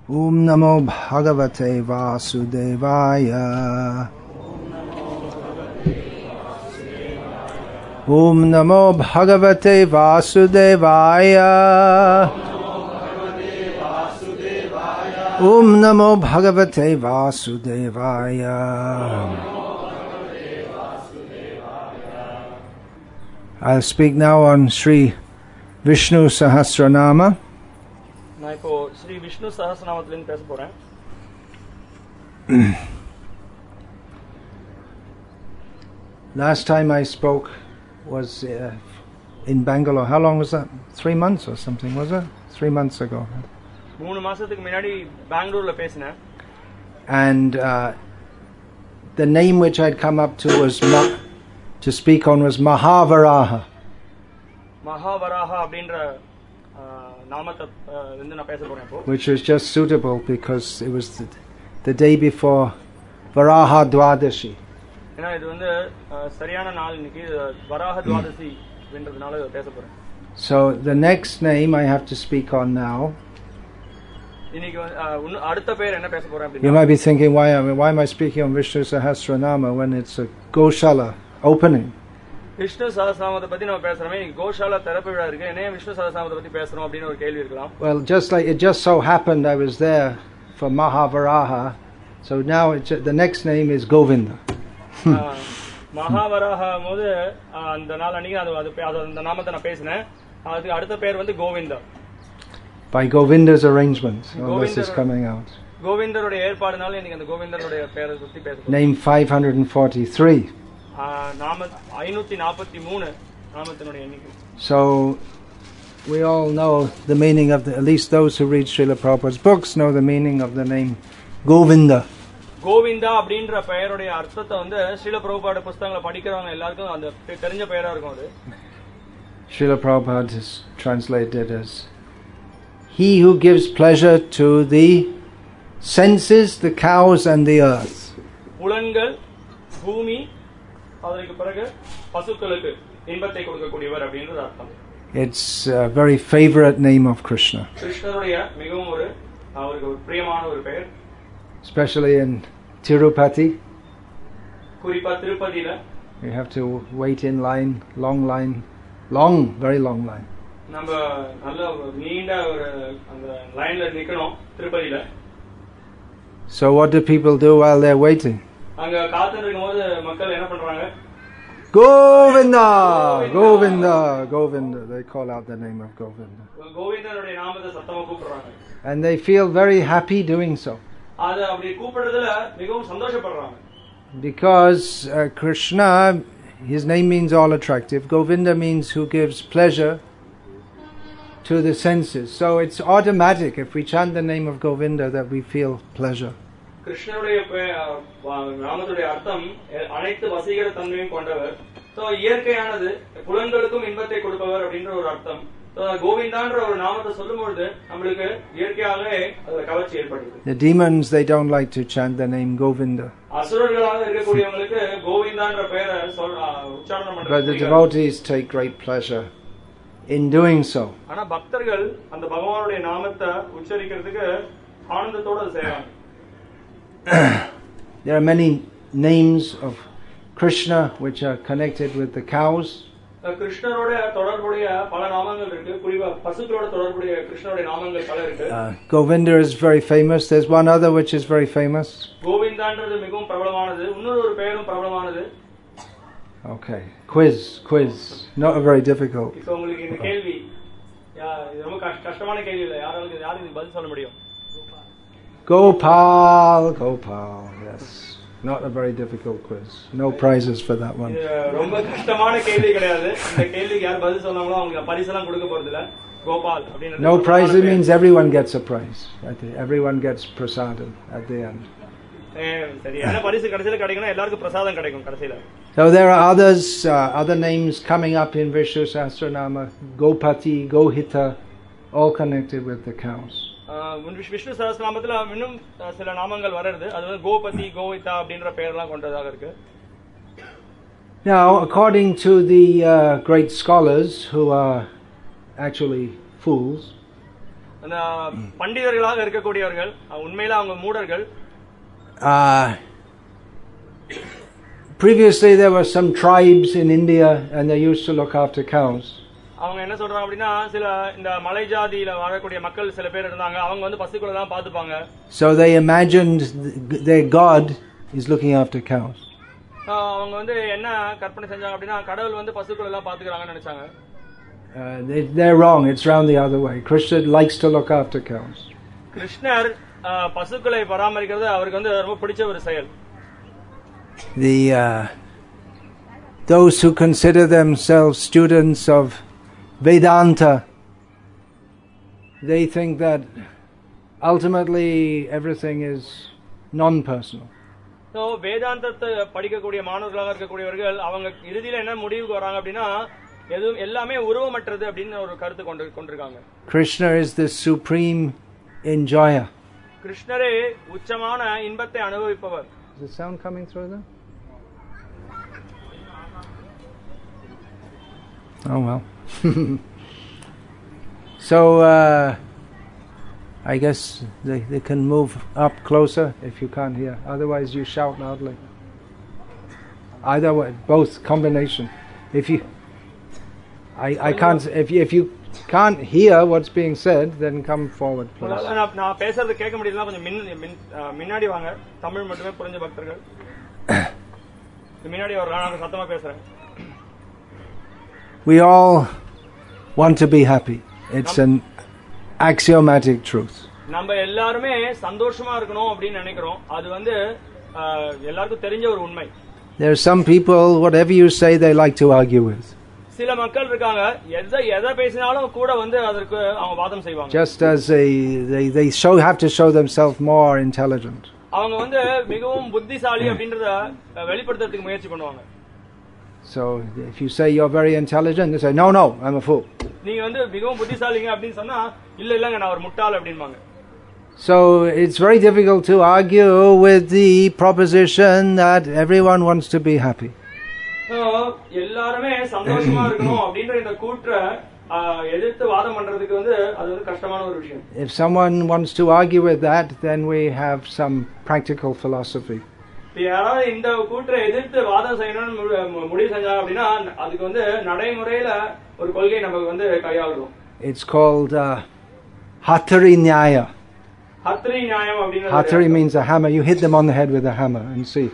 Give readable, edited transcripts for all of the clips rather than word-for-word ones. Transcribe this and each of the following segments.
Om Namo Bhagavate Vasudevaya. Om Namo Bhagavate Vasudevaya. Om Namo Bhagavate Vasudevaya. I'll speak now on Sri Vishnu Sahasranama. நான் இப்போ ஸ்ரீ விஷ்ணு சஹஸ்ரநாமத்திலிருந்து பேச போறேன். Last time I spoke was in Bangalore. How long was that? 3 months or something, was it? 3 months ago. 3 மாசத்துக்கு முன்னாடி பெங்களூர்ல பேசினேன். And the name which I'd come up to was to speak on was Mahavaraha. மகாவராஹா அப்படின்ற நாமத்தை வந்து நான் பேச போறேன் இப்போ. Which was just suitable because it was the day before Varaha Dwadashi. ஏன்னா இது வந்து சரியான நாள் இன்னைக்கு வராஹ துவாதசி அப்படின்றதுனால பேச போறேன். So the next name I have to speak on now. இன்னைக்கு அடுத்த பேர் என்ன பேச போறேன் அப்படினா You might be thinking why am I speaking on Vishnu Sahasranama when it's a Goshala opening? Vishnu சஹஸ்ரநாமத்தை பத்தி நம்ம பேசுறோமே, இன்னைக்கு கோஷாலா திறப்பு விழா இருக்கு, என்ன விஷ்ணு சஹஸ்ரநாமத்தை பத்தி பேசுறோம் அப்படின்னு ஒரு கேள்வி இருக்கலாம். Well, it just so happened I was there for Mahavaraha, so now the next name is Govinda. மகாவராஹா போது அந்த நாள் அன்னைக்கு அந்த நாமத்தை நான் பேசினேன். அதுக்கு அடுத்த பேர் வந்து Govinda. By Govinda's arrangement, all this is coming out. கோவிந்தருடைய ஏற்பாடுனால இன்னைக்கு அந்த கோவிந்தருடைய பேரை பத்தி பேசுறோம். Name 543. நாம 543 நாமத்தினுடைய எண்ணிக்கை. So we all know the meaning of at least those who read Srila Prabhupada's books know the meaning of the name Govinda. Govinda அப்படின்ற பெயருடைய அர்த்தத்தை வந்து ஸ்ரீல பிரபுபாத புத்தகங்களை படிக்கிறவங்க எல்லாருக்கும் அந்த தெரிஞ்ச பெயரா இருக்கும் அது. Srila Prabhupada has translated as he who gives pleasure to the senses, the cows and the earth. புலன்கள், பூமி, அதற்கு பிறகு பசுக்களுக்கு இன்பத்தை கொடுக்கக்கூடியவர் அப்படின்றது அர்த்தம். It's a very favorite name of Krishna. கிருஷ்ணருடைய மிகவும் அவருக்கு பிரியமான ஒரு பெயர். Especially in Tirupati. குறிப்பா திருப்பதியில You have to wait in line, very long line. நம்ம நல்ல நீண்ட ஒரு அந்த லைன்ல நிக்கணும் திருப்பதியில. So what do people do while they're waiting? அங்க காத்துட்டு இருக்கும்போது மக்கள் என்ன பண்றாங்க? Govinda, Govinda, Govinda. They call out the name of Govinda. கோவிந்தனுடைய நாமத்தை சத்தமா கூப்பிடுறாங்க. And they feel very happy doing so. அத அப்படி கூப்பிடுறதுல மிகவும் சந்தோஷப்படுறாங்க. Because Krishna, his name means all attractive. Govinda means who gives pleasure to the senses. So it's automatic if we chant the name of Govinda that we feel pleasure. கிருஷ்ணருடைய நாமத்துடைய அர்த்தம் அனைத்து வசீகர தன்மையும் கொண்டவர். So இயற்கையானது புலன்களுக்கும் இன்பத்தை கொடுப்பவர் அப்படின்ற ஒரு அர்த்தம். கோவிந்தான்ற ஒரு நாமத்தை சொல்லும்போது நம்மளுக்கு இயற்கையாகவே அதுல கவர்ச்சி ஏற்படுது. The demons, they don't like to chant the name Govinda. அசுரர்களாக இருக்கக்கூடியவங்களுக்கு கோவிந்தான்ற பெயரை உச்சாரணம் பண்றாங்க. But the devotees take great pleasure in doing so. ஆனா பக்தர்கள் அந்த பகவானுடைய நாமத்தை உச்சரிக்கிறதுக்கு ஆனந்தத்தோட செய்றாங்க. There are many names of Krishna which are connected with the cows. கிருஷ்ணரோட தொடர்புடைய பல நாமங்கள் இருக்கு. குறிப்பா பசுக்களோட தொடர்புடைய கிருஷ்ணரோட நாமங்கள் பல இருக்கு. Govinda is very famous. There's one other which is very famous. கோவிந்தான்றது மிகவும் பிரபலமானது. இன்னொரு ஒரு பெயரும் பிரபலமானது. Okay, quiz. Not a very difficult. இப்போ உங்களுக்கு இந்த கேள்வி ரொம்ப கஷ்டமான கேள்வி இல்ல. யாருக்கு இதுக்கு பதில் சொல்ல முடியும்? Gopal, yes. Not a very difficult quiz. No prizes for that one. ரொம்ப கஷ்டமான கேள்வி கிடையாது. இந்த கேள்விக்கு யார் பதில் சொன்னாங்களோ அவங்களுக்கு பரிசெல்லாம் கொடுக்க போறது இல்ல. கோபால் அப்படினா No prize means everyone gets a prize. Everyone gets prasadam at the end. சரி, என்ன பரிசு கடைசில கிடைக்கும்னா எல்லாருக்கும் பிரசாதம் கிடைக்கும் கடைசில. So there are other names coming up in Vishnu Sahasranama, Gopati, Gohita, all connected with the cows. Vishnu சஹஸ்ரநாமத்துல இன்னும் சில நாமங்கள் வருது. அது வந்து கோபதி, கோவிதா அப்படின்ற பெயர்லாம் கொண்டதாக இருக்கு. Now, according to the great scholars who are actually fools, அந்த பண்டிதர்களாக இருக்கக்கூடியவர்கள் உண்மையில அவங்க மூடர்கள். Previously there were some tribes in India and they used to look after cows. அவங்க என்ன சொல்றாங்க அப்படின்னா சில இந்த மலை ஜாதியில வாழக்கூடிய மக்கள் சில பேர் இருந்தாங்க. அவங்க வந்து பசுக்களை தான் பாத்துப்பாங்க. So they imagined their god is looking after cows. அவங்க வந்து என்ன கற்பனை செஞ்சாங்க அப்படின்னா கடவுள் வந்து பசுக்களை எல்லாம் பாத்துக்கறாங்கன்னு நினைச்சாங்க. They're wrong. It's round the other way. Krishna likes to look after cows. கிருஷ்ணர் பசுக்களை பராமரிக்கிறது அவருக்கு வந்து ரொம்ப பிடிச்ச ஒரு செயல். Those who consider themselves students of Vedanta, they think that ultimately everything is non-personal. So வேதாந்தத்தை படிக்கக்கூடிய மாணவர்களாக இருக்கக்கூடியவர்கள் அவங்க இறுதியில என்ன முடிவுக்கு வராங்க அப்படின்னா எதுவும் எல்லாமே உருவமற்றது அப்படின்னு ஒரு கருத்து கொண்டிருக்காங்க. Krishna is the supreme enjoyer. கிருஷ்ணரே உச்சமான இன்பத்தை அனுபவிப்பவர். Is the sound coming through there? Oh well. So I guess they can move up closer if you can't hear. Otherwise you shout loudly. Either way, both combination. If you I can't if you can't hear what's being said, then come forward please. நான் பேசுறது கேட்க முடியலனா கொஞ்சம் முன்னாடி வாங்க. தமிழ் மட்டுமே புரிஞ்ச பக்தர்கள் முன்னாடி வரலாம். நான் சத்தமா பேசுறேன். We all want to be happy. It's an axiomatic truth. நம்ம எல்லாரும் சந்தோஷமா இருக்கணும் அப்படி நினைக்கிறோம். அது வந்து எல்லாருக்கும் தெரிஞ்ச ஒரு உண்மை. There are some people whatever you say they like to argue with. சில மக்கள் இருக்காங்க எதை பேசினாலும் கூட வந்து அதற்கு அவங்க வாதம் செய்வாங்க. Just as they have to show themselves more intelligent. அவங்க வந்து மிகவும் புத்திசாலி அப்படின்றத வெளிப்படுத்துறதுக்கு முயற்சி பண்ணுவாங்க. So if you say you're very intelligent, they say no, I'm a fool. நீங்க வந்து மிகவும் புத்திசாலிங்க அப்படி சொன்னா இல்லங்க நான் ஒரு முட்டாள் அப்படிம்பாங்க. So it's very difficult to argue with the proposition that everyone wants to be happy. எல்லாரும் சந்தோஷமா இருக்கணும் அப்படின்ற இந்த கூற்றை எதிர்த்து வாதம் பண்றதுக்கு வந்து அது ஒரு கஷ்டமான ஒரு விஷயம். If someone wants to argue with that, then we have some practical philosophy. யாராவது இந்த கூற்றை எதிர்த்து வாதம் செய்யணும்னு முடிவு செஞ்சாங்க அப்படின்னா அதுக்கு வந்து நடைமுறையில ஒரு கொள்கை நமக்கு வந்து கையாளும். It's called Hatari Nyaya. Hatari Nyayam அப்படினா Hatari means a hammer. You hit them on the head with a hammer and see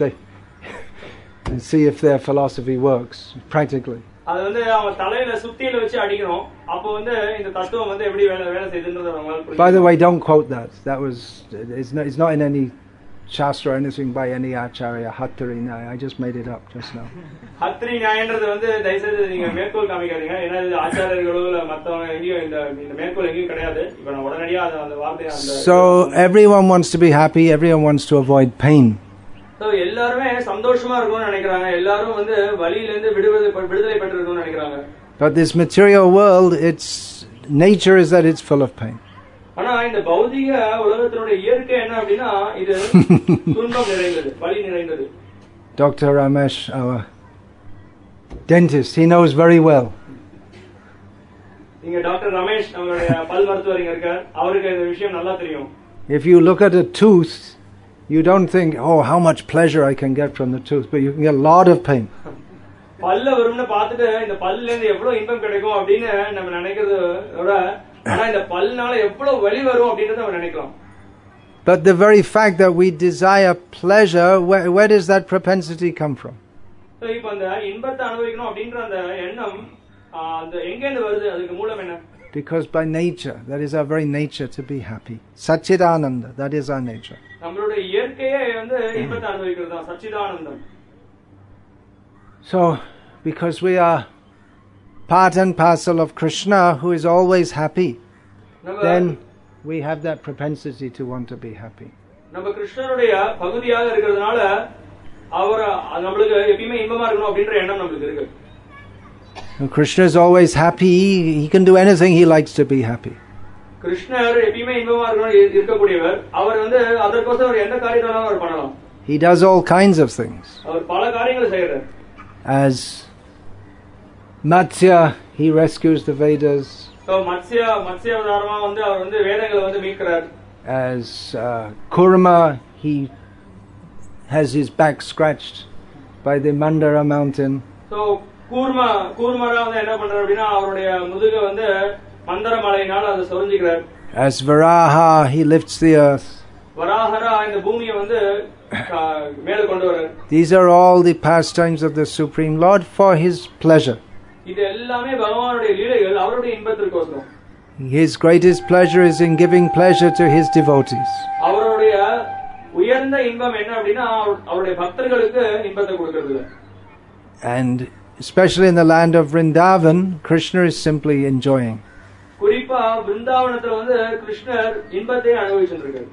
if their philosophy works practically. அது வந்து அவங்க தலையில சுத்தியில வச்சு அடிக்கணும். அப்போ வந்து இந்த தத்துவம் வந்து எப்படி வேலை செய்யுதுன்றது அவங்களுக்கு புரியும். By the way, don't quote that. It's not in any Shastra or anything by any acharya. Hatari Nyaya. I just made it up just now. Hatari Nyayaன்றது வந்து தயவுசெய்து நீங்க மேற்கோள் காமிக்காதீங்க. ஏன்னா இது ஆச்சாரியர்களோ இல்ல மத்தவங்க எங்கேயும் இந்த மேற்கோள் எங்கேயும் கிடையாது. இப்போ நான் உடனடியா அந்த வார்த்தையை So everyone wants to be happy. Everyone wants to avoid pain. So எல்லாரும் சந்தோஷமா இருக்கணும்னு நினைக்கிறாங்க. எல்லாரும் வந்து வலியில இருந்து விடுதலை பெறணும்னு நினைக்கிறாங்க. But this material world, its nature is that it's full of pain. ஆனா இந்த பௌதிக உலகத்தினுடைய இயற்கை என்ன அப்படினா இது துன்பம் நிறைந்தது, வலி நிறைந்தது. Dr. Ramesh, our dentist, he knows very well. இங்க டாக்டர் ரமேஷ் நம்மளுடைய பல் மருத்துவர் இங்க இருக்கார். அவருக்கு இந்த விஷயம் நல்லா தெரியும். If you look at a tooth, you don't think, oh, how much pleasure I can get from the tooth, but you can get a lot of pain. பல்ல வரும்னு பார்த்துட்டு இந்த பல்ல இருந்து எவ்வளவு இன்பம் கிடைக்கும் அப்படினு நம்ம நினைக்கிறதோட ஆனா இந்த பல்னால எவ்வளவு வலி வரும் அப்படின்றத நம்ம நினைக்கிறோம். But the very fact that we desire pleasure, where does that propensity come from? So இப்போ அந்த இன்பத்தை அனுபவிக்கணும் அப்படிங்கற அந்த எண்ணம் அந்த எங்க இருந்து வருது? அதுக்கு மூலம் என்ன? Because by nature, that is our very nature to be happy. Satchidananda, that is our nature. நம்மளுடைய இயற்கையே வந்து இன்பத்தை அனுபவிக்கிறது தான் சச்சிதானந்தம். So because we are part and parcel of Krishna, who is always happy, then we have that propensity to want to be happy. நம்ம கிருஷ்ணருடைய பகுதியாக இருக்கிறதுனால அவர் நமக்கு எப்பவுமே இன்பமா இருக்கணும் அப்படிங்கற எண்ணம் நமக்கு இருக்கு. Krishna is always happy. He can do anything he likes to be happy. கிருஷ்ணர் எப்பவுமே இன்பமா இருக்கக்கூடியவர். அவர் வந்து அதற்கோசரம் அவர் எந்த காரியத்தையும் அவர் பண்ணலாம். He does all kinds of things. அவர் பல காரியங்களை செய்றார். As Matsya, he rescues the Vedas. Matsya அவதாரமா வந்து அவர் வந்து வேதங்களை வந்து மீட்கிறார். As Kurma, he has his back scratched by the Mandara mountain. So கூர்மரா வந்து என்ன பண்றாரு அப்படின்னா அவருடைய முதுகு வந்து மந்தர மலையினால அது சொரிஞ்சிக்கிறார். As Varaha, he lifts the earth. வராஹரா இந்த பூமியை வந்து மேல கொண்டு வரார். These are all the pastimes of the Supreme Lord for his pleasure. இது எல்லாமே பகவானுடைய லீலைகள் அவருடைய இன்பத்திற்கோசரம். His greatest pleasure is in giving pleasure to his devotees. அவருடைய உயர்ந்த இன்பம் என்ன அப்படின்னா அவருடைய பக்தர்களுக்கு இன்பத்தை கொடுக்கிறது. And especially in the land of Vrindavan, Krishna is simply enjoying. குறிப்பா விருந்தாவனத்துல வந்து கிருஷ்ணர் இன்பத்தை அனுபவிச்சிருக்காரு.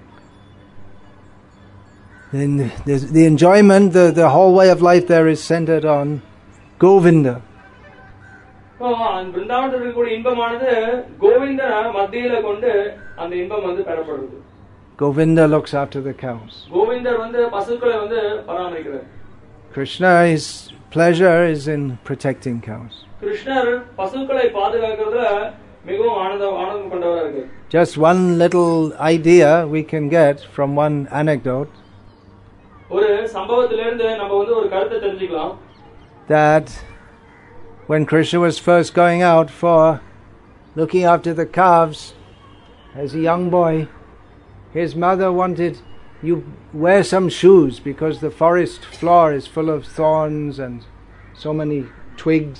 And the enjoyment, the whole way of life there is centered on Govinda. விருந்தாவனத்தில் இருக்கக்கூடிய இன்பமானது கோவிந்தனை மத்தியில கொண்டு அந்த இன்பம் வந்து பெறப்படுது. Govinda looks after the cows. Govindar வந்து பசுக்களை வந்து பராமரிக்கிறார். Krishna, his pleasure is in protecting cows. கிருஷ்ணர் பசுக்களை பாதுகாக்கிறதுல மிகவும் ஆனந்தம் கொண்டவரா இருக்கு. Just one little idea we can get from one anecdote. ஒரு சம்பவத்திலிருந்து நம்ம வந்து ஒரு கருத்தை தெரிஞ்சுக்கலாம். That when Krishna was first going out for looking after the calves as a young boy, his mother wanted, you wear some shoes because the forest floor is full of thorns and so many twigs.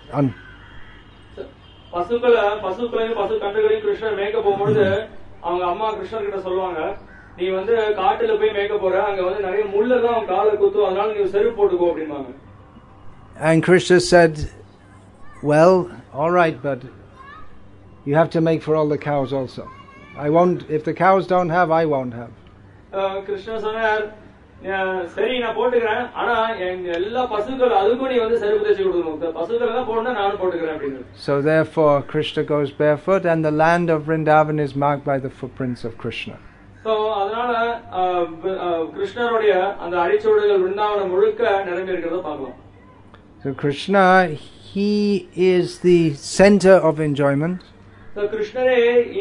பசுக்களையும் பசு கன்றுகளையும் கிருஷ்ணர் மேய்க்க போகும்போது அவங்க அம்மா கிருஷ்ணர் கிட்ட சொல்லுவாங்க, நீ வந்து காட்டுல போய் மேய்க்க போற, அங்க வந்து நிறைய முள்ளெல்லாம் அவன் காலை குத்தும், அதனால நீ செருப்பு போட்டுக்கோ அப்படின்பாங்க. And Krishna said, well, all right, but you have to make for all the cows also. I won't, if the cows don't have, I won't have. Krishna சொன்னார், சரி நான் போட்டுக்கிறேன், ஆனா எல்லா பசுக்கள் அதுக்கும் நீ வந்து செருப்பு தைச்சு கொடுக்கணும், பசுக்கள் எல்லாம் போடணும் நானும் போட்டுக்கிறேன் அப்படின்னு. So therefore Krishna goes barefoot and the land of Vrindavan is marked by the footprints of Krishna. So அதனால கிருஷ்ணருடைய அந்த அடிச்சுவடுகள் விருந்தாவனம் முழுக்க நிரம்பி இருக்கிறத பார்க்கலாம். So Krishna, he is the center of enjoyment. So கிருஷ்ணரே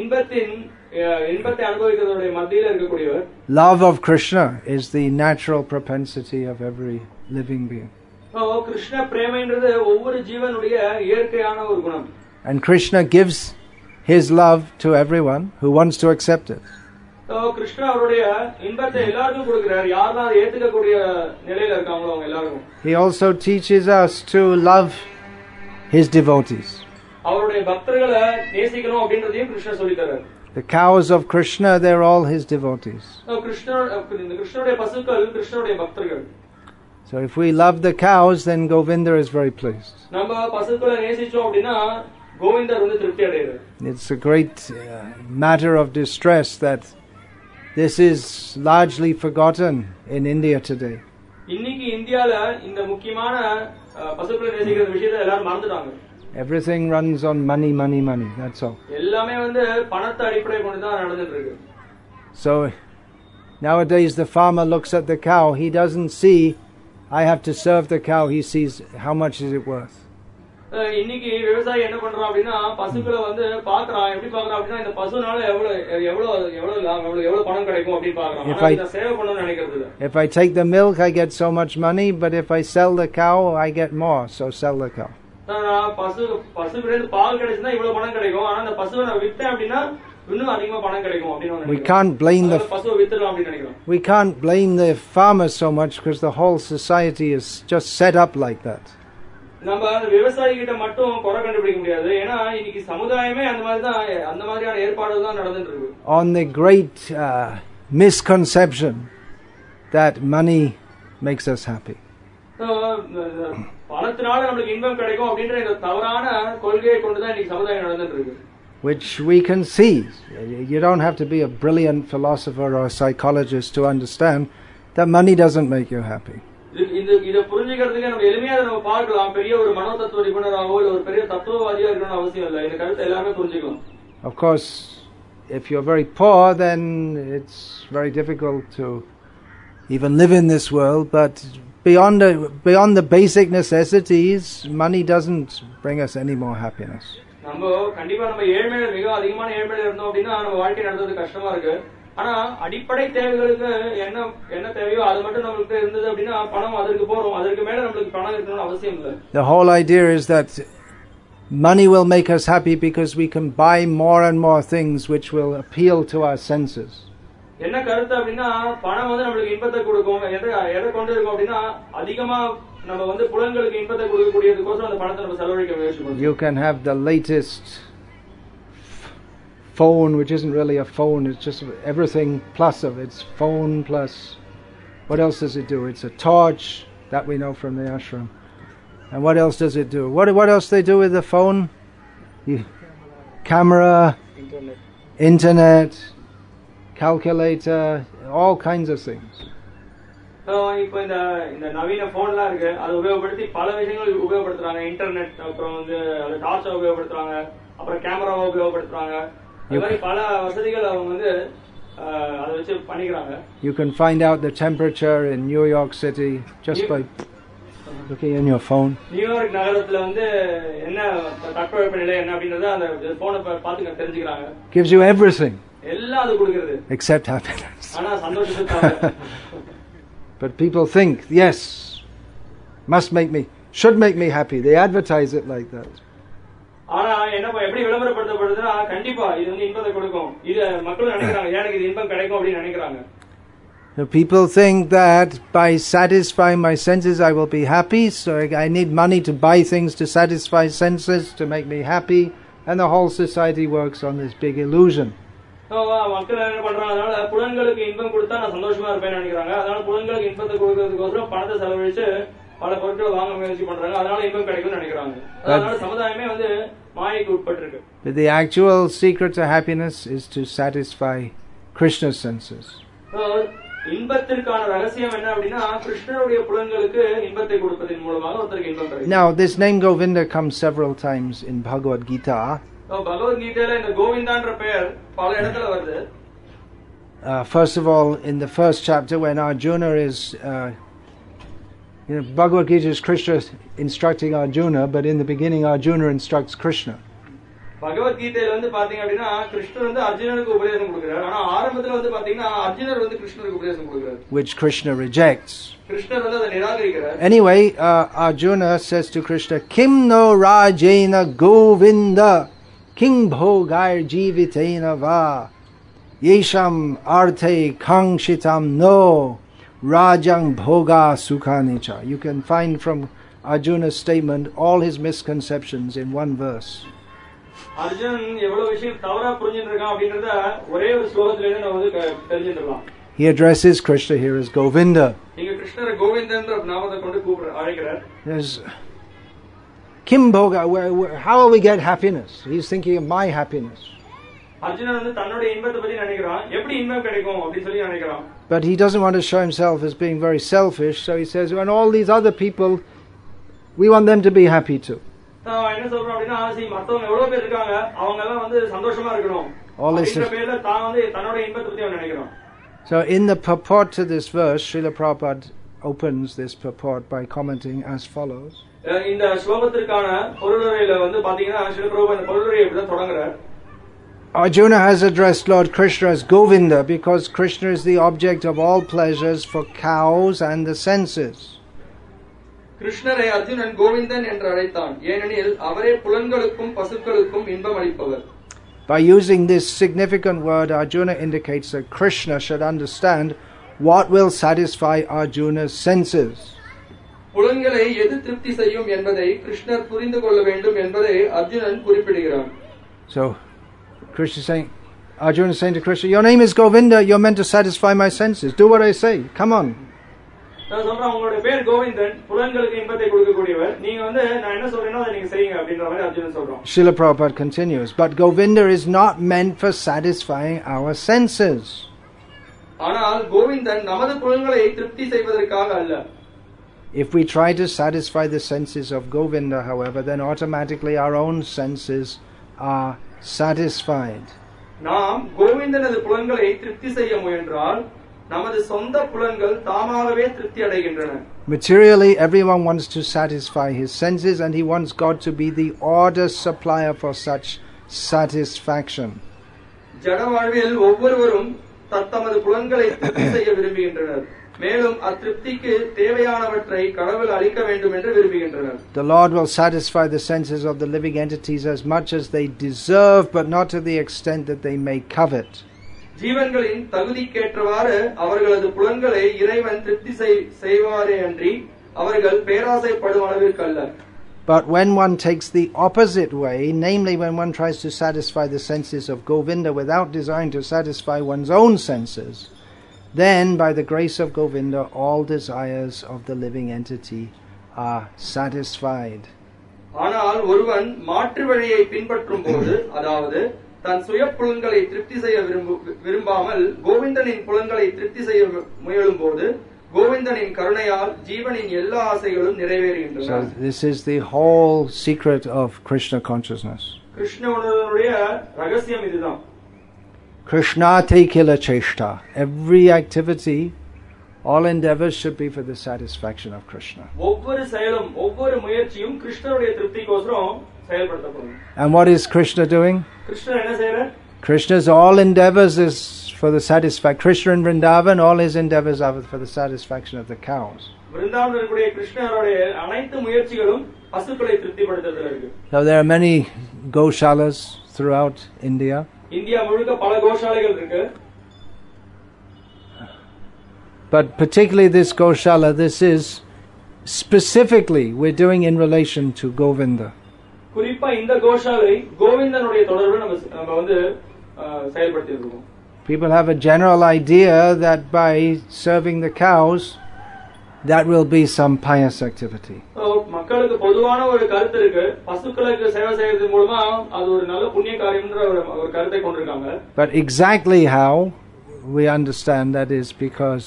இன்பத்தை அனுபவிக்கிறதுடைய மத்தியில இருக்கக்கூடியவர். Love of Krishna is the natural propensity of every living being. So Krishna பிரேமைன்றது ஒவ்வொரு ஜீவனுடைய இயற்கையான ஒரு குணம். And Krishna gives his love to everyone who wants to accept it. So Krishna அவருடைய இன்பத்தை எல்லாருக்கும் கொடுக்கிறார், யாரெல்லாம் அதை ஏத்துக்கக்கூடிய நிலையில இருக்காங்களோ அவங்க எல்லாருக்கும். He also teaches us to love his devotees. அவருடைய பக்தர்களை நேசிக்கணும் அப்படின்றதையும் கிருஷ்ணர் சொல்லி தரார். The cows of Krishna, they're all his devotees. So கிருஷ்ணருடைய பசுக்கள் கிருஷ்ணருடைய பக்தர்கள். So if we love the cows, then Govinda is very pleased. நம்ம பசுக்களை நேசிச்சோம் அப்படினா கோவிந்தர் வந்து திருப்தி அடைகிறார். It's a great matter of distress that this is largely forgotten in India today. இன்னைக்கு இந்தியால இந்த முக்கியமான பசுக்களை நேசிக்கிற விஷயத்தை எல்லாரும் மறந்துட்டாங்க. Everything runs on money, money, money. That's all. எல்லாமே வந்து பணத்தை அடிப்படை கொண்டு தான் நடந்துட்டு இருக்கு. So nowadays the farmer looks at the cow. He doesn't see, I have to serve the cow. He sees, how much is it worth? இன்னைக்கு விவசாயி என்ன பண்றான் அப்படின்னா பசுக்களை வந்து பாக்குறான், எப்படி பாக்குறான் அப்படின்னா இந்த பசுனால எவ்வளவு பணம் கிடைக்கும் அப்படின்னு பாக்குறான். சேவை பண்ணணும்னு நினைக்கிறது இல்ல. If I take the milk, I get so much money, but if I sell the cow, I get more. So sell the cow. பசுக்கிட்ட பால் கிடைச்சுன்னா இவ்வளவு பணம் கிடைக்கும், ஆனா அந்த பசுவை நான் வித்தேன் அப்படின்னா இன்னும் அதிகமா பணம் கிடைக்கும் அப்படின்னு. We can't blame the பசுவை வித்துறோம் அப்படின்னு நினைக்கிறோம். We can't blame the farmers so much because the whole society is just set up like that. நம்ம விவசாயி கிட்ட மட்டும் குறை கண்டுபிடிக்க முடியாது, ஏன்னா இன்னைக்கு சமுதாயமே அந்த மாதிரியான ஏற்பாடுகள் தான் நடந்துட்டு இருக்கு. On the great misconception that money makes us happy. பணத்தினால நமக்கு இன்பம் கிடைக்கும் அப்படின்ற இந்த தவறான கொள்கையை கொண்டு தான் இன்னைக்கு சமுதாயம் நடந்துட்டு இருக்கு. Which we can see. You don't have to be a brilliant philosopher or a psychologist to understand that money doesn't make you happy. இத புரிஞ்சிக்கிறதுக்கு நம்ம எளிமையா நம்ம பார்க்கலாம். பெரிய ஒரு மனோதத்துவ நிபுணராகவோ இல்ல ஒரு பெரிய தத்துவவாதியா இருக்கணும்னு அவசியம் இல்லை. இந்த கருத்தை எல்லாமே புரிஞ்சுக்கலாம். Of course, if you're very poor, then it's very difficult to even live in this world. But beyond the basic necessities, money doesn't bring us any more happiness. நம்ம கண்டிப்பா நம்ம ஏழ்மையில மிக அதிகமான ஏழ்மையில இருந்தோம் அப்படின்னா நம்ம வாழ்க்கை நடத்துறது கஷ்டமா இருக்கு. ஆனா அடிப்படை தேவைகளுக்கு என்ன என்ன தேவையோ அது மட்டும் நம்மளுக்கு இருந்தது அப்படின்னா பணம் அதற்கு போறோம். அதற்கு மேல நம்மளுக்கு பணம் இருக்கணும்னு அவசியம் இல்லை. The whole idea is that money will make us happy because we can buy more and more things which will appeal to our senses. என்ன கருத்து அப்படின்னா பணம் வந்து நம்மளுக்கு இன்பத்தை கொடுக்கும். எதை கொண்டு இருக்கும் அப்படின்னா அதிகமா நம்ம வந்து புலன்களுக்கு இன்பத்தை கொடுக்கக்கூடியதுக்கோசரம் அந்த பணத்தை நம்ம செலவழிக்க முயற்சி பண்ணுவோம். You can have the latest phone, which isn't really a phone, it's just everything plus of it. It's phone plus, what else does it do? It's a torch, that we know from the ashram. And what else does it do? What else they do with the phone? Camera, internet, calculator, all kinds of things. இப்போ இந்த நவீன போன்லாம் இருக்கு, அதை உபயோகப்படுத்தி பல விஷயங்கள் உபயோகப்படுத்துறாங்க. Internet, அப்புறம் வந்து அது டார்ச்சை உபயோகப்படுத்துறாங்க, அப்புறம் கேமராவை உபயோகப்படுத்துறாங்க. இந்த மாதிரி பல வசதிகள் அவங்க வந்து அதை வச்சு பண்ணிக்கிறாங்க. You can find out the temperature in New York City just by looking in your phone. New York நகரத்துல வந்து என்ன தட்பவெப்பநிலை என்ன அப்படின்றத அந்த போனை பார்த்து தெரிஞ்சுக்கிறாங்க. Gives you everything. எல்லாம் அது கொடுக்கிறது. Except happiness. ஆனா சந்தோஷத்தை தவிர. But people think, yes, should make me happy. They advertise it like that. ஆனா என்ன எப்படி விளம்பரப்படுத்தப்படுதுன்னா கண்டிப்பா இது வந்து இன்பத்தை கொடுக்கும். இது மக்கள் நினைக்கிறாங்க எனக்கு இது இன்பம் கிடைக்கும் அப்படி நினைக்கிறாங்க. So people think that by satisfying my senses I will be happy, so I need money to buy things to satisfy senses to make me happy, and the whole society works on this big illusion. மக்கள் என்ன பண்றாங்க, அதனால புலன்களுக்கு இன்பம் கொடுத்தா நான் சந்தோஷமா இருப்பேன்னு நினைக்கிறாங்க. அதனால புலன்களுக்கு இன்பத்தை கொடுக்கறதுக்கோசரம் பணத்தை செலவழிச்சு பல பொருட்களை வாங்க முயற்சி பண்றாங்க. அதனால இன்பம் கிடைக்கும்னு நினைக்கிறாங்க. அதனால சமுதாயமே வந்து மாயைக்கு உட்பட்டிருக்கு. But the actual secret to happiness is to satisfy Krishna's senses. இன்பத்திற்கான ரகசியம் என்ன அப்படின்னா கிருஷ்ணருடைய புலன்களுக்கு இன்பத்தை கொடுப்பதன் மூலமாக ஒருத்தருக்கு இன்பம் கிடைக்கும். Now this name Govinda comes several times in Bhagavad Gita. பகவத் கீதையில இந்த கோவிந்தான்ற பெயர் பல இடத்துல வருது. First of all, in the first chapter, when Arjuna is, Bhagavad Gita is Krishna instructing Arjuna, but in the beginning Arjuna instructs Krishna. பகவத் கீதையில வந்து பாத்தீங்க அப்படின்னா கிருஷ்ணர் வந்து அர்ஜுனனுக்கு உபதேசம் கொடுக்கிறார். ஆனா ஆரம்பத்துல வந்து பாத்தீங்கன்னா அர்ஜுனர் வந்து கிருஷ்ணருக்கு உபதேசம் கொடுக்கிறார். Which Krishna rejects. கிருஷ்ணர் வந்து அதை நிராகரிக்கிறார். Anyway, Arjuna says to Krishna, Kim no rajena govinda king bhogair jivitena va yesham arte kangshitam no rajang bhoga sukhanicha. You can find from Arjuna's statement all his misconceptions in one verse. Arjunan எவ்வளவு விஷயம் தவறா புரிஞ்சிட்டு இருக்கான் அப்படின்றத ஒரே ஒரு ஸ்லோகத்துல இருந்து நம்ம வந்து தெரிஞ்சிடலாம். He addresses Krishna here as Govinda. இங்க கிருஷ்ணரை கோவிந்தன்ற நாமத்தை கொண்டு அழைக்கிறார். Yes. Kim bhoga, how will we get happiness? He's thinking of my happiness. Arjunan வந்து தன்னுடைய இன்பத்தை பத்தி நினைக்கிறான். எப்படி இன்பம் கிடைக்கும் அப்படி சொல்லி நினைக்கிறான். But he doesn't want to show himself as being very selfish, so he says, when all these other people, we want them to be happy too. என்ன சொல்றோம் அப்படின்னா மத்தவங்க எவ்வளவு பேர் இருக்காங்க அவங்க எல்லாம் வந்து சந்தோஷமா இருக்கணும். அப்படின்ற பேர்ல தான் வந்து தன்னோட இன்பத்தை பத்தி அவன் நினைக்கிறான். So in the purport to this verse, Srila Prabhupada opens this purport by commenting as follows. இந்த ஸ்லோகத்திற்கான பொருளுரையில வந்து பாத்தீங்கன்னா ஸ்ரீல பிரபுபாத் இந்த பொருளுரையை இப்படி தான் தொடங்குறார். Arjuna has addressed Lord Krishna as Govinda because Krishna is the object of all pleasures for cows and the senses. கிருஷ்ணரை அர்ஜுனன் கோவிந்தன் என்று அழைத்தான் ஏனெனில் அவரே புலன்களுக்கும் பசுக்களுக்கும் இன்பம் அளிப்பவர். By using this significant word, Arjuna indicates that Krishna should understand what will satisfy Arjuna's senses. புலன்களை எது திருப்தி செய்யும் என்பதை கிருஷ்ணர் புரிந்து கொள்ள வேண்டும் என்பதை அர்ஜுனன் குறிப்பிடுகிறான். So Arjuna is saying to Krishna, your name is Govinda, you're meant to satisfy my senses. Do what I say. Come on. நான் சொல்றேன் உங்களுடைய பேர் கோவிந்தன், புலன்களுக்கு இன்பத்தை கொடுக்கக்கூடியவர். நீங்க வந்து நான் என்ன சொல்றேனோ அதை நீங்க செய்யுங்க அப்படின்ற மாதிரி அர்ஜுனன் சொல்றான். Srila Prabhupada continues, but Govinda is not meant for satisfying our senses. ஆனால் கோவிந்தன் நமது புலன்களை திருப்தி செய்வதற்காக அல்ல. If we try to satisfy the senses of Govinda, however, then automatically our own senses are satisfied. நாம் கோவிந்தனது புலன்களை திருப்தி செய்ய முயன்றால் நமது சொந்த புலன்கள் தாமாகவே திருப்தி அடைகின்றன. Materially, everyone wants to satisfy his senses, and he wants God to be the order supplier for such satisfaction. ஜட வாழ்வில் ஒவ்வொருவரும் தத்தமது புலன்களை திருப்தி செய்ய விரும்புகின்றனர். மேலும் அத்திருப்திக்கு தேவையானவற்றை கடவுள் அளிக்க வேண்டும் என்று விரும்புகின்றனர். The Lord will satisfy the senses of the living entities as much as they deserve, but not to the extent that they may covet. ஜீவன்களின் தகுதிக்கேற்றவாறு அவர்களது புலன்களை இறைவன் திருப்தி செய்வாரே அன்றி அவர்கள் பேராசைப்படும் அளவிற்கல்ல. But when one takes the opposite way, namely when one tries to satisfy the senses of Govinda without desiring to satisfy one's own senses, then by the grace of Govinda all desires of the living entity are satisfied. ஆனால் ஒருவன் மாற்று வழியை பின்பற்றும் போது, அதாவது தன் சுய புலன்களை திருப்தி செய்ய விரும்பாமல் கோவிந்தனின் புலன்களை திருப்தி செய்ய முயலும் போது கோவிந்தனின் கருணையால் ஜீவனின் எல்லா ஆசைகளும் நிறைவேறுகின்றன. So this is the whole secret of Krishna consciousness. Krishna உணர்வுடைய ரகசியம் இதுதான். Krishnate kila cheshta. Every activity, all endeavors should be for the satisfaction of Krishna. ஒவ்வொரு செயலும் ஒவ்வொரு முயற்சியும் கிருஷ்ணருடைய திருப்திக்கோசரம் செயல்படுத்தப்படும். And what is Krishna doing? கிருஷ்ணர் என்ன செய்றார்? Krishna's all endeavors is for the satisfaction. Krishna in Vrindavan, all his endeavors are for the satisfaction of the cows. விருந்தாவனில் இருக்கக்கூடிய கிருஷ்ணருடைய அனைத்து முயற்சிகளும் பசுக்களை திருப்திப்படுத்துறதுல இருக்கு. So there are many goshalas throughout India. India முழுக்க பல கோஷாலைகள் இருக்கு. But particularly this goshala, this is specifically we're doing in relation to Govinda. குறிப்பா இந்த கோஷாலை கோவிந்தனுடைய தொடர்பு நம்ம வந்து செயல்படுத்தி இருக்கோம். People have a general idea that by serving the cows, that will be some pious activity. மக்களுக்கு பொதுவான ஒரு கருத்து இருக்கு, பசுக்களுக்கு சேவை செய்யறது மூலமா அது ஒரு நல்ல புண்ணிய காரியம்ன்ற ஒரு கருத்தை கொண்டிருக்காங்க. But exactly how we understand that is because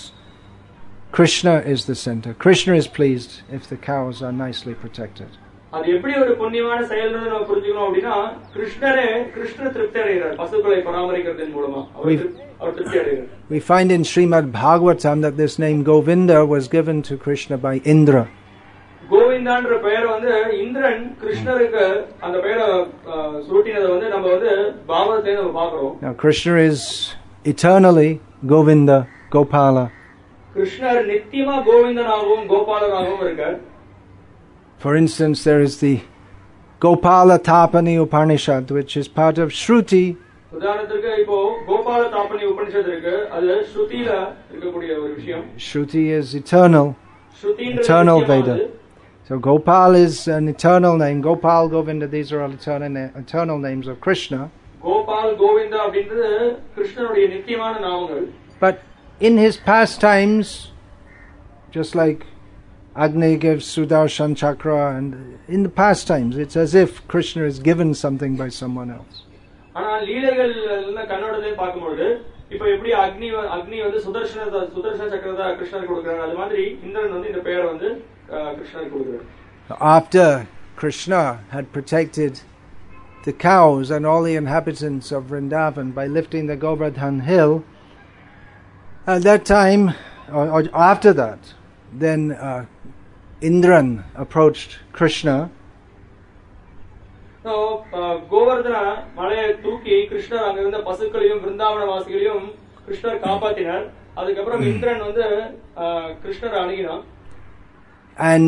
Krishna is the center. Krishna is pleased if the cows are nicely protected. அது எப்படி ஒரு புண்ணியமான செயல்னு நம்ம புரிஞ்சுக்கணும் அப்படின்னா கிருஷ்ண திருப்தி அடைகிறார் பசுக்களை பராமரிக்கிறதன் மூலமா அவர் திருப்தி அடைகிறார். We find in Srimad Bhagavatam that this name Govinda was given to Krishna by Indra. கோவிந்தான்ற பெயரை வந்து இந்திரன் கிருஷ்ணருக்கு அந்த பெயரை சூட்டினதை வந்து நம்ம வந்து பாகவதத்திலே நம்ம பார்க்கிறோம். Now Krishna is eternally Govinda, Gopala. கிருஷ்ணர் நித்தியமா கோவிந்தனாகவும் கோபாலனாகவும் இருக்கார். For instance, there is the Gopala Tapani Upanishad, which is part of Shruti. உதாரணத்துக்கு இப்போ கோபால தாபனி உபனிஷத் இருக்கு, அது ஸ்ருதியில இருக்கக்கூடிய ஒரு விஷயம். Shruti is eternal, eternal Veda. So Gopal is an eternal name. Gopal, Govinda, these are all eternal names of Krishna. Gopal Govinda அப்படின்றது கிருஷ்ணனுடைய நித்தியமான நாமங்கள். But in his pastimes, just like Agni gives Sudarshan Chakra, and in the pastimes, it's as if Krishna is given something by someone else. ஆனா லீலைகள் கண்ணோடத்தை பார்க்கும்போது இப்போ எப்படி அக்னி வந்து சுதர்ஷன சக்கரத்தை கிருஷ்ணருக்கு கொடுக்கிறார், அது மாதிரி இந்திரன் வந்து இந்த பெயரை வந்து கிருஷ்ணருக்கு கொடுக்கிறார். After Krishna had protected the cows and all the inhabitants of Vrindavan by lifting the Govardhan hill, at that time, or after that, then Indran approached Krishna. Govardhana மலையை தூக்கி கிருஷ்ணர் அங்க இருந்த பசுக்களையும் விருந்தாவன வாசிகளையும் கிருஷ்ணர் காப்பாத்தினார். அதுக்கப்புறம் இந்திரன் வந்து கிருஷ்ணர் அணுகினான். And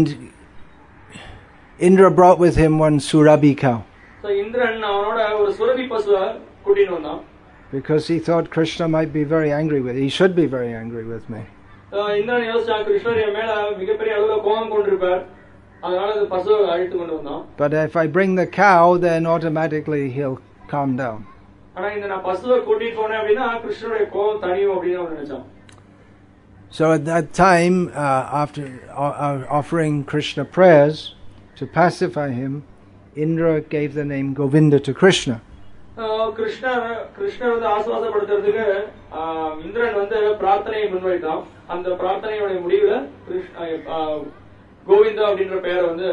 Indra brought with him one Surabhi cow. So Indiran அவனோட ஒரு சுரபி பசுவை கூட்டிட்டு வந்தான். Because he thought Krishna might be very angry with me. He should be very angry with me. Indiran யோசிச்சான், கிருஷ்ணர் என் மேல மிகப்பெரிய அளவுல கோபம் கொண்டிருப்பார், அதனால அந்த பசுவை அழைத்து கொண்டு வந்தான். But if I bring the cow, then automatically he'll calm down. ஆனா இந்த நான் பசுவை கூட்டிட்டு போனேன் அப்படின்னா கிருஷ்ணருடைய கோபம் தனியும் அப்படின்னு அவன் நினைச்சான். So at that time, after offering Krishna prayers to pacify him, Indra gave the name Govinda to Krishna. கிருஷ்ணர் வந்து ஆசுவாசப்படுத்துறதுக்கு இந்திரன் வந்து பிரார்த்தனையை முன்வைத்தான். அந்த பிரார்த்தனையோட முடிவுல கோவிந்தா அப்படின்ற பெயரை வந்து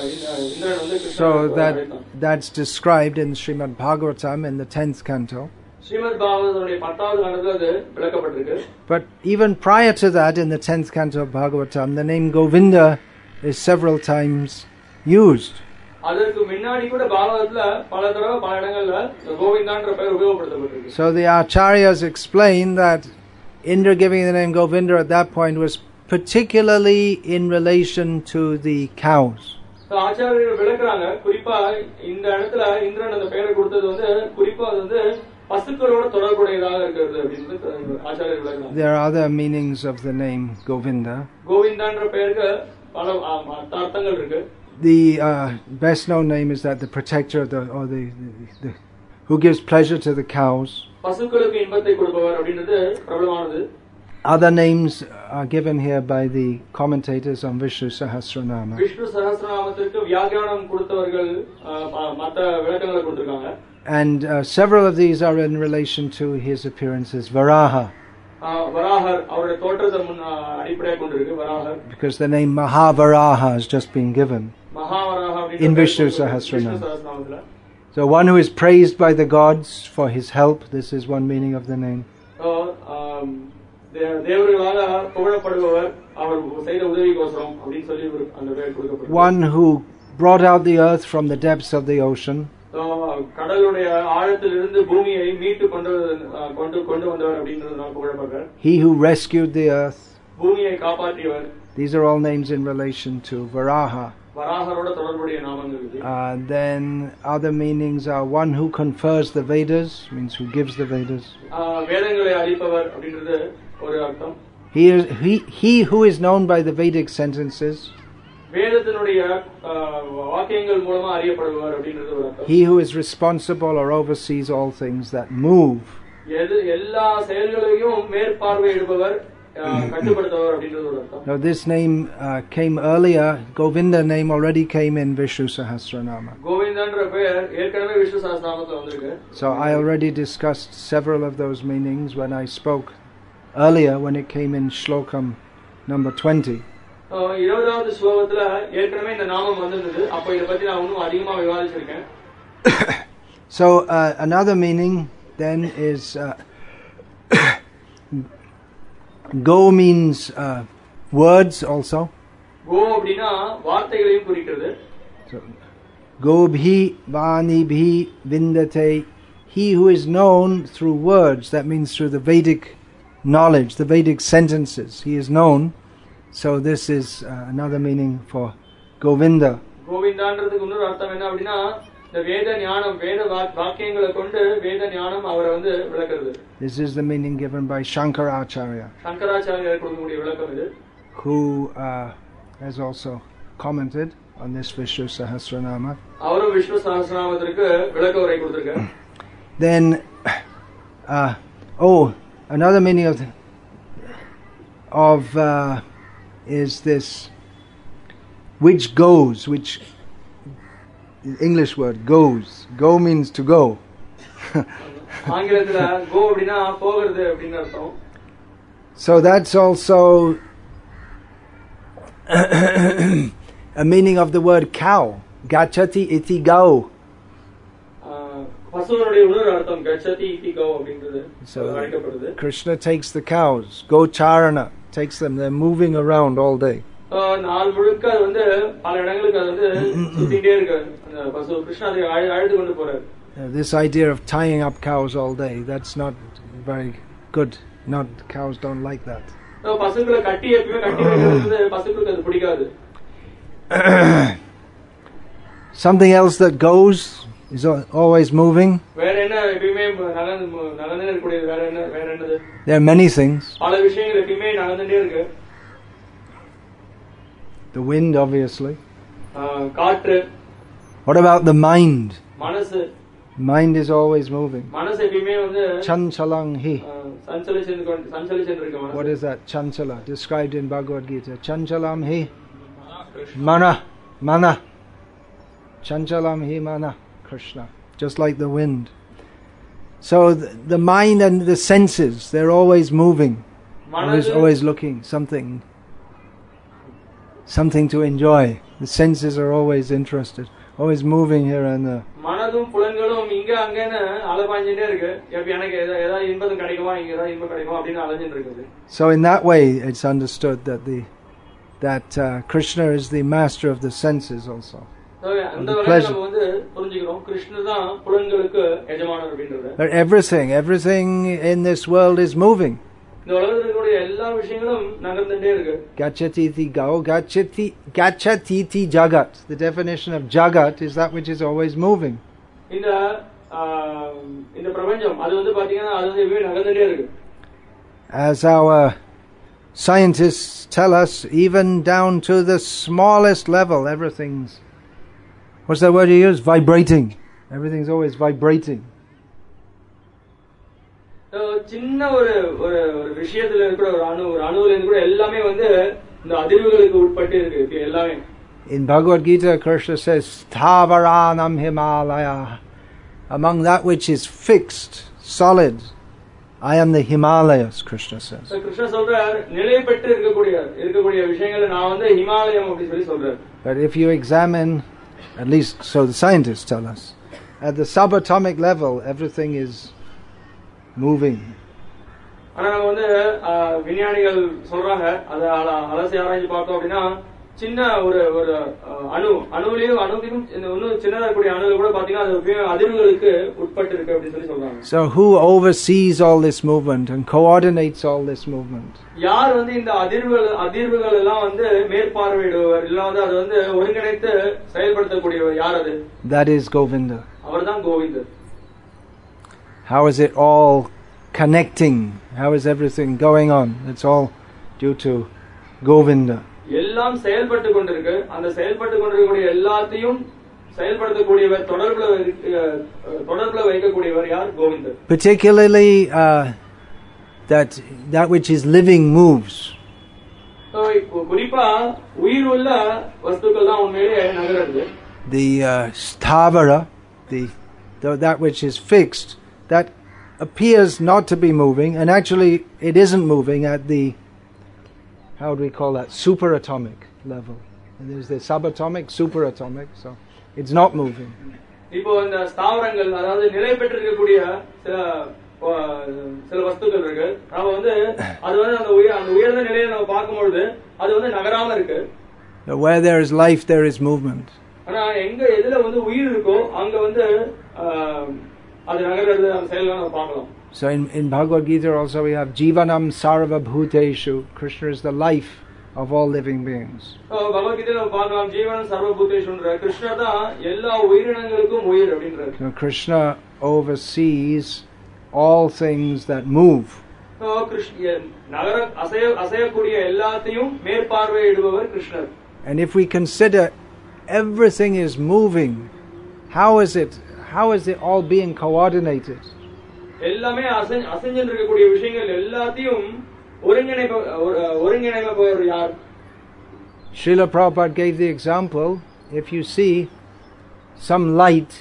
இந்திரன் வந்து So that's described in Srimad Bhagavatam in the 10th canto. Srimad பாகவதனுடைய 10வது கண்டத்துல அது விளக்கப்பட்டிருக்கு. But even prior to that, in the 10th canto of Bhagavatam, the name Govinda is several times used. அதற்கு முன்னாடி கூட பாகவதத்துல பல தடவை பல இடங்கள்ல கோவிந்தான்ற பெயர் உபயோகப்படுத்தப்பட்டிருக்கு. So the acharyas explain that Indra giving the name Govinda at that point was particularly in relation to the cows. ஆச்சாரியர்கள் விளக்குறாங்க, குறிப்பா இந்த இடத்துல இந்திரன் அந்த பெயரை கொடுத்தது வந்து குறிப்பா அது வந்து பசுக்களோட தொடர்புடையதாக இருக்கிறது அப்படின்னு ஆச்சாரியர்கள் விளக்குறாங்க. There are other meanings of the name Govinda. கோவிந்தான்ற பெயருக்கு பல அர்த்தங்கள் இருக்கு. The best known name is that the protector of the who gives pleasure to the cows. பசுக்களுக்கு இன்பத்தை கொடுப்பவர் அப்படின்றது பிரபலமானது. Other names are given here by the commentators on Vishnu Sahasranama. Vishnu சஹஸ்ரநாமத்திற்கு வியாக்கியானம் கொடுத்தவர்கள் மற்ற விளக்கங்களை கொடுத்திருக்காங்க. And several of these are in relation to his appearance as Varaha. Varahar அவருடைய தோற்றத்தை அடிப்படையாக கொண்டிருக்கு Varahar. Because the name Mahavaraha has just been given in Vishnu Sahasranama. So one who is praised by the gods for his help, this is one meaning of the name. தேவர்களால புகழப்படுபவர் அவர் செய்த உதவிக்கோசரம் அப்படின்னு சொல்லி அந்த பெயர் கொடுக்கப்பட்டது. One who brought out the earth from the depths of the ocean. கடலுடைய ஆழத்திலிருந்து பூமியை மீட்டு கொண்டு வந்தவர் அப்படின்றதுனால புகழப்படுறார். He who rescued the earth. பூமியை காப்பாற்றியவர். These are all names in relation to Varaha. வராஹரோட தொடர்புடைய நாமங்கள் இது. Then other meanings are one who confers the Vedas, means who gives the Vedas. வேதங்களை அளிப்பவர் அப்படின்றது ஒரு அர்த்தம். He who is known by the Vedic sentences. வேதத்தினுடைய வாக்கியங்கள் மூலமா அறியப்படுவார் அப்படின்றது ஒரு அர்த்தம். He who is responsible or oversees all things that move. எல்லா செயல்களையும் மேற்பார்வையிடுபவர் கட்டுப்படுத்துபவர் அப்படின்றது ஒரு அர்த்தம். Now this name came earlier. Govinda name already came in Vishnu Sahasranama. கோவிந்தன்ற பெயர் ஏற்கனவே விஷ்ணு சஹஸ்ரநாமத்துல வந்திருக்கு. So I already discussed several of those meanings when I spoke earlier when it came in Shlokam number 20. 20வது ஸ்லோகத்துல ஏற்கனவே இந்த நாமம் வந்திருந்தது. அப்ப இத பத்தி நான் இன்னும் அதிகமா விவாதிச்சிருக்கேன். So another meaning then is go means words also. Go அப்படினா வார்த்தைகளையும் குறிக்கிறது. So gobhi vani bhi vindate, he who is known through words, that means through the Vedic knowledge, the Vedic sentences, he is known. So this is another meaning for Govinda. கோவிந்தான்றதுக்கு இன்னொரு அர்த்தம் என்ன அப்படினா இந்த வேத ஞானம் வேத வாக்கியங்களை கொண்டு வேத ஞானம் அவரை வந்து விளக்குறது. This is the meaning given by Shankaracharya. சங்கராச்சாரியார் கொடுக்கக்கூடிய விளக்கம் இது. Who has also commented on this Vishnu Sahasranama. அவரும் விஷ்ணு சஹஸ்ரநாமத்திற்கு விளக்க உரை கொடுத்திருக்கார். Then another meaning of is this which goes, which English word goes. Go means to go. ஆங்கிலத்துல go அப்படினா போகிறது அப்படின அர்த்தம். So that's also a meaning of the word cow. Gachati iti gau. பசுவனுடைய இன்னொரு அர்த்தம் gachati iti gau அப்படிங்கிறது அழைக்கப்படுது. Krishna takes the cows. Go charana takes them. They're moving around all day. நாள் முழுக்க அது வந்து பல இடங்களுக்கு அது வந்து சுத்திட்டே இருக்கு. அந்த பசு கிருஷ்ணா அதை அழைத்து கொண்டு போறார். This idea of tying up cows all day, that's not very good. Not cows don't like that. பசுக்களை கட்டி எப்பவுமே கட்டி வைக்கிறது பசுக்களுக்கு அது பிடிக்காது. Something else that goes is always moving. வேற என்ன எப்பவுமே நடந்துட்டே இருக்கக்கூடிய வேற என்னது? There are many things. பல விஷயங்கள் எப்பவுமே நடந்துட்டே இருக்கு. The wind, obviously. காற்று. What about the mind? மனசு. Mind is always moving. மனசு எப்பவுமே வந்து Chanchalang hi. சஞ்சலிச்சிருக்க. What is that? Chanchala, described in Bhagavad Gita. Chanchalam hi. Mana. Chanchalam hi mana. Krishna. Just like the wind. So the mind and the senses, they're always moving. Always looking something to enjoy. The senses are always interested. always moving here and there. மனதும் புலன்களும் இங்க அங்கன்னு அலைபாஞ்சிட்டே இருக்கு. எப்ப எனக்கு ஏதாவது இன்பம் கிடைக்குமா, இங்க ஏதாவது இன்பம் கிடைக்குமா அப்படின்னு அலைஞ்சிட்டு இருக்குது. So in that way, it's understood that Krishna is the master of the senses also. அந்த வகையில நம்ம வந்து புரிஞ்சுக்கிறோம் கிருஷ்ணர் தான் புலன்களுக்கு எஜமானர் அப்படின்றது. But everything in this world is moving. இந்த உலகத்துல இருக்கக்கூடிய எல்லா விஷயங்களும் நகர்ந்துட்டே இருக்கு. Gacchati go, gacchati jagat. The definition of jagat is that which is always moving. இந்த பிரபஞ்சம் அது வந்து பாத்தீங்கன்னா அது வந்து எப்பவுமே நகர்ந்துட்டே இருக்கு. As our scientists tell us, even down to the smallest level, everything's, what's that word you use? Vibrating. Everything's always vibrating. சின்ன ஒரு விஷயத்துல இருக்கிற ஒரு அணுவுல இருந்து கூட எல்லாமே வந்து இந்த அதிர்வுகளுக்கு உட்பட்டு இருக்கு எல்லாமே. In Bhagavad Gita, Krishna says, Stavaranam Himalaya. Among that which is fixed, solid, I am the Himalayas, Krishna says. Krishna சொல்றார் நிலைப்பட்டு இருக்கக்கூடிய விஷயங்களை நான் வந்து ஹிமாலயம் அப்படி சொல்லி சொல்றார். But if you examine, at least so the scientists tell us, at the subatomic level, everything is moving. ஆனா நம்ம வந்து விஞ்ஞானிகள் சொல்றாங்க அத அலசி ஆராய்ச்சி பார்த்தோம் அப்படின்னா சின்ன ஒரு அணுவிலையும் இன்னும் சின்னதா இருக்கக்கூடிய அணுல கூட பாத்தீங்கன்னா அது அதிர்வுகளுக்கு உட்பட்டு இருக்கு அப்படின்னு சொல்லி சொல்றாங்க. So who oversees all this movement and coordinates all this movement? யார் வந்து இந்த அதிர்வுகள் எல்லாம் வந்து மேற்பார்வையிடுவர் இல்ல வந்து அது வந்து ஒருங்கிணைத்து செயல்படுத்தக்கூடியவர் யார் அது? That is Govinda. அவர்தான் Govindar. How is it all connecting? How is everything going on? It's all due to Govinda. எல்லாம் செயல்பட்டு கொண்டிருக்கு. அந்த செயல்பட்டு கொண்டிருக்கக்கூடிய எல்லாத்தையும் செயல்படுத்தக்கூடியவர் தொடர்புல வைக்கக்கூடியவர் யார்? Govindar. Particularly that which is living moves. குறிப்பா உயிருள்ள வஸ்துக்கள் தான் உண்மையிலே நகருது. The sthavara, that which is fixed, that appears not to be moving, and actually it isn't moving at the, how do we call that, superatomic level. And there's the subatomic, superatomic, so it's not moving. இப்போ இந்த ஸ்தாவரங்கள் அதாவது நிலை பெற்றிருக்கக்கூடிய சில வஸ்துக்கள் இருக்கு. நாம வந்து அது வந்து அந்த உயர்ந்த நிலையை நம்ம பார்க்கும்போது அது வந்து நகராம இருக்கு. Where there is life, there is movement. ஆனா எங்க எதுல வந்து உயிர் இருக்கோ அங்க வந்து அது நகர்றது அந்த செயல்களை நம்ம பார்க்கலாம். So in Bhagavad Gita also we have Jivanam Sarva Bhuteshu. Krishna is the life of all living beings. Bhagavad Gita la பார்க்கலாம் ஜீவனம் சர்வ பூதேஷுன்ற கிருஷ்ணர் தான் எல்லா உயிரினங்களுக்கும் உயிர் அப்படின்றார். So Krishna oversees all things that move. நகர அசையக்கூடிய எல்லாத்தையும் மேற்பார்வையிடுபவர் கிருஷ்ணர். And if we consider everything is moving, how is it all being coordinated? எல்லாமே அசைஞ்சிட்டு இருக்கக்கூடிய விஷயங்கள் எல்லாத்தையும் ஒருங்கிணைப்பவர் யார்? Srila Prabhupada gave the example, if you see some light,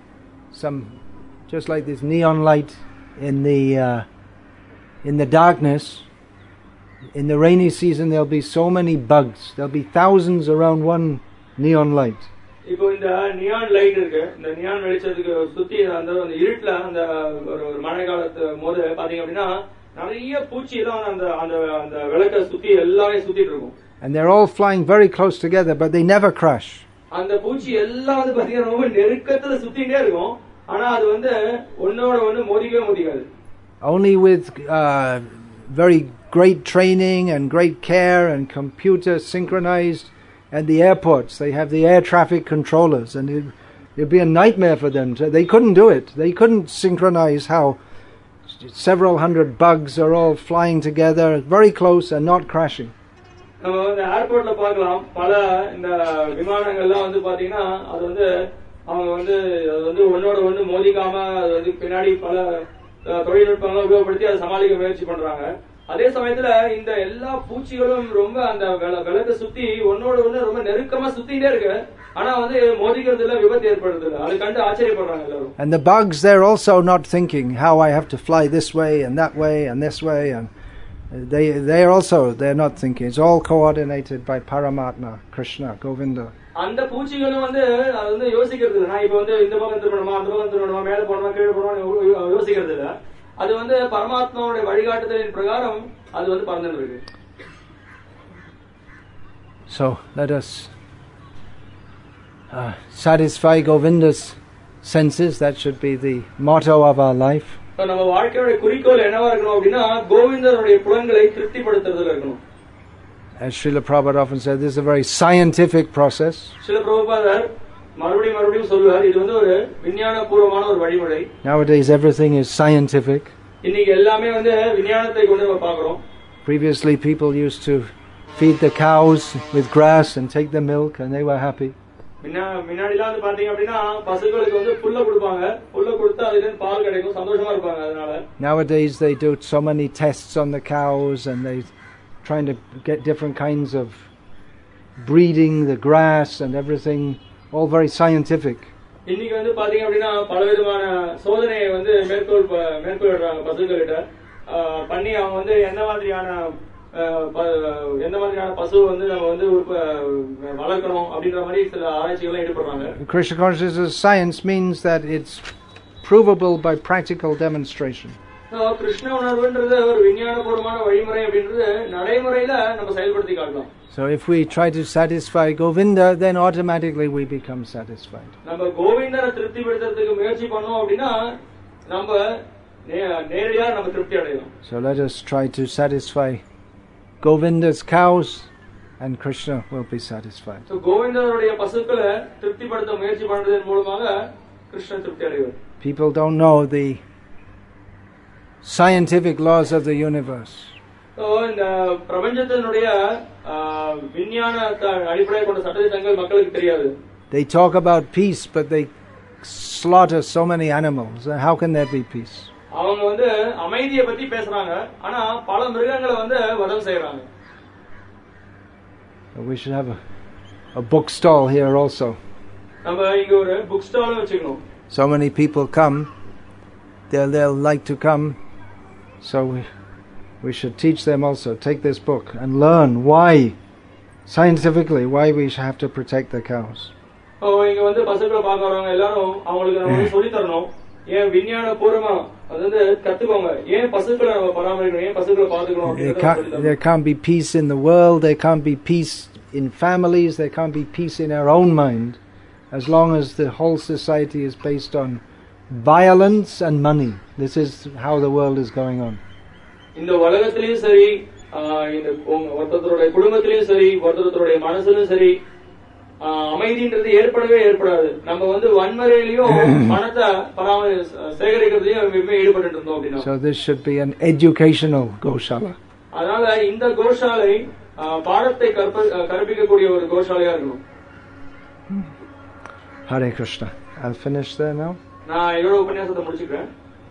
just like this neon light in the darkness, in the rainy season there'll be so many bugs, there'll be thousands around one neon light. இப்போ இந்த neon light இருக்கு, இந்த neon வெளிச்சத்துக்கு சுத்தி அந்த இருட்டுல அந்த ஒரு மழை காலத்து போது பாத்தீங்க அப்படின்னா நிறைய பூச்சி எல்லாம் அந்த விளக்க சுத்தி எல்லாமே சுத்திட்டு இருக்கும். And they're all flying very close together, but they never crash. அந்த பூச்சி எல்லாம் வந்து பாத்தீங்கன்னா ரொம்ப நெருக்கத்துல சுத்திட்டே இருக்கும். ஆனா அது வந்து ஒன்னோட ஒன்னு மோதிக்காது. Only with very great training and great care and computer synchronized. At the airports, they have the air traffic controllers, and it'd be a nightmare for them. They couldn't do it. They couldn't synchronize how several hundred bugs are all flying together, very close and not crashing. நம்ம வந்து ஏர்போர்ட்ல பார்க்கலாம் பல இந்த விமானங்கள்லாம் வந்து பாத்தீங்கன்னா அது வந்து அவங்க வந்து ஒன்னோட ஒன்று மோதிக்காம அது வந்து பின்னாடி பல தொழில்நுட்பங்களை உபயோகப்படுத்தி அதை சமாளிக்க முயற்சி பண்றாங்க. அதே சமயத்துல இந்த எல்லா பூச்சிகளும் ரொம்ப அந்த விளக்க சுத்தி ஒன்னோட ஒண்ணு ரொம்ப நெருக்கமா சுத்திட்டே இருக்கு. ஆனா வந்து மோதிக்கிறதுல விபத்து ஏற்படுறது இல்ல. அது கண்டு ஆச்சரியப்படுறாங்க எல்லாரும். And the bugs, they're also not thinking how I have to fly this way and that way and this way, and they're not thinking. It's all coordinated by Paramatma, Krishna, Govinda. அந்த பூச்சிகளும் வந்து அது வந்து யோசிக்கிறது இல்லை. நான் இப்ப வந்து இந்த பக்கம் திரும்பணுமா, அந்த பக்கம் திரும்பணுமா, மேல போனோமா, கீழே போனோமா யோசிக்கிறது இல்ல. அது வந்து பரமாத்மாவுடைய வழிகாட்டுதலின் பிரகாரம் அது வந்து பறந்துட்டு இருக்கு. So let us satisfy Govinda's senses. That should be the motto of our life. நம்ம வாழ்க்கையோட குறிக்கோள் என்னவா இருக்கணும் அப்படின்னா கோவிந்தருடைய புலன்களை திருப்திப்படுத்துறதுல இருக்கணும். As Srila Prabhupada often said, this is a very scientific process. Srila Prabhupada மறுபடியும் சொல்வார், இது வந்து ஒரு விஞ்ஞானபூர்வமான ஒரு வழிமுறை. Nowadays everything is scientific. இன்னைக்கு எல்லாமே வந்து விஞ்ஞானத்தை கொண்டு நம்ம பார்க்கிறோம். Previously people used to feed the cows with grass and take the milk and they were happy. முன்னாடிலாம் வந்து பாத்தீங்க அப்படின்னா பசுக்களுக்கு வந்து புல்ல கொடுப்பாங்க, புல்ல கொடுத்தா அதுல இருந்து பால் கிடைக்கும், சந்தோஷமா இருப்பாங்க. அதனால Nowadays they do so many tests on the cows and they trying to get different kinds of breeding the grass and everything, all very scientific. இன்னைக்கு வந்து பாத்தீங்க அப்படின்னா பலவிதமான சோதனையை வந்து மேற்கொள்றாங்க பசுக்கிட்ட பண்ணி அவங்க வந்து எந்த மாதிரியான பசு வந்து நம்ம வந்து வளர்க்கணும் அப்படின்ற மாதிரி சில ஆராய்ச்சிகள் ஈடுபடுறாங்க. Krishna consciousness science means that it's provable by practical demonstration. Krishna உணர்வுன்றது ஒரு விஞ்ஞானபூர்வமான வழிமுறை அப்படின்றது நடைமுறையில நம்ம செயல்படுத்தி காட்டலாம். So if we try to satisfy Govinda, then automatically we become satisfied. நம்ம கோவிந்தரை திருப்திப்படுத்துறதுக்கு முயற்சி பண்ணோம் அப்படின்னா நம்ம நேரடியா நம்ம திருப்தி அடையலாம். So let us try to satisfy Govinda's cows and Krishna will be satisfied. So கோவிந்தருடைய பசுக்களை திருப்திப்படுத்த முயற்சி பண்றதன் மூலமாக கிருஷ்ணன் திருப்தி அடைவார். People don't know the scientific laws of the universe. So இந்த பிரபஞ்சத்தினுடைய விஞ்ஞான அடிப்படையில் கொண்ட சட்டதிட்டங்கள் மக்களுக்கு தெரியாது. They talk about peace but they slaughter so many animals. How can there be peace? அவங்க வந்து அமைதியை பத்தி பேசுறாங்க, ஆனா பல மிருகங்களை வந்து வதம் செய்யறாங்க. We should have a book stall here also. நம்ம இங்க ஒரு புக் ஸ்டால் வச்சுக்கணும். So many people come, they'll like to come, so we should teach them also, take this book and learn why, scientifically, why we should have to protect the cows. இங்க வந்து பசுக்களை பார்க்க வரவங்க எல்லாரும் அவங்களுக்கு நம்ம சொல்லி தரணும், ஏன் விஞ்ஞான பூர்வமா அது வந்து கத்துக்கோங்க, ஏன் பசுக்களை நம்ம பராமரிக்கணும், ஏன் பசுக்களை பாத்துக்கணும். There can't be peace in the world, there can't be peace in families, there can't be peace in our own mind, as long as the whole society is based on violence and money. This is how the world is going on. இந்த உலகத்திலயும் சரி, இந்த ஒருத்தருடைய குடும்பத்திலயும் சரி, ஒருத்தருடைய மனசுலயும் சரி, அமைதின்றது ஏற்படாது. நம்ம வந்து வன்முறையிலயும் பணத்தை சேகரிக்கிறதுலயும் ஈடுபட்டு இருந்தோம் அப்படின்னா. So this should be an educational Goshala. அதனால இந்த கோஷாலை பாடத்தை கற்பிக்கக்கூடிய ஒரு கோஷாலையா இருக்கணும். Hare Krishna. I'll finish there now. நான் இதோட உபன்யாசத்தை முடிச்சுக்கிறேன்.